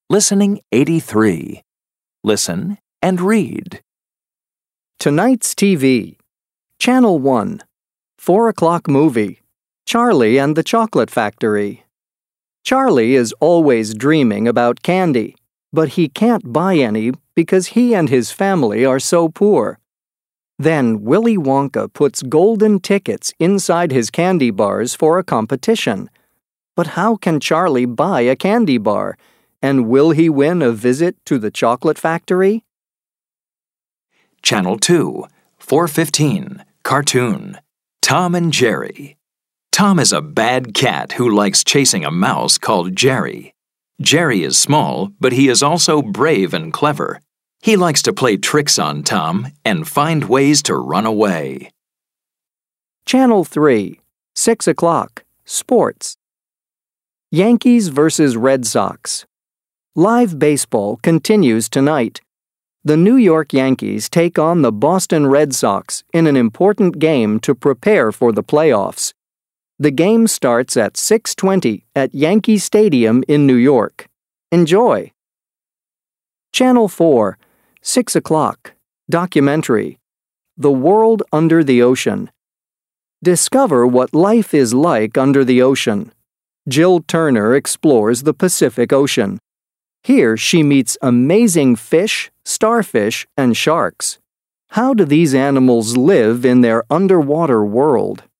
Listening 83. Listen and read. Tonight's TV. Channel 1. 4 o'clock movie. Charlie and the Chocolate Factory. Charlie is always dreaming about candy, but he can't buy any because he and his family are so poor. Then Willy Wonka puts golden tickets inside his candy bars for a competition. But how can Charlie buy a candy bar? And will he win a visit to the chocolate factory? Channel 2, 4:15, Cartoon. Tom and Jerry. Tom is a bad cat who likes chasing a mouse called Jerry. Jerry is small, but he is also brave and clever. He likes to play tricks on Tom and find ways to run away. Channel 3, 6 o'clock, Sports. Yankees versus Red Sox. Live baseball continues tonight. The New York Yankees take on the Boston Red Sox in an important game to prepare for the playoffs. The game starts at 6:20 at Yankee Stadium in New York. Enjoy! Channel 4, 6 o'clock, Documentary. The World Under the Ocean. Discover what life is like under the ocean. Jill Turner explores the Pacific Ocean. Here she meets amazing fish, starfish, and sharks. How do these animals live in their underwater world?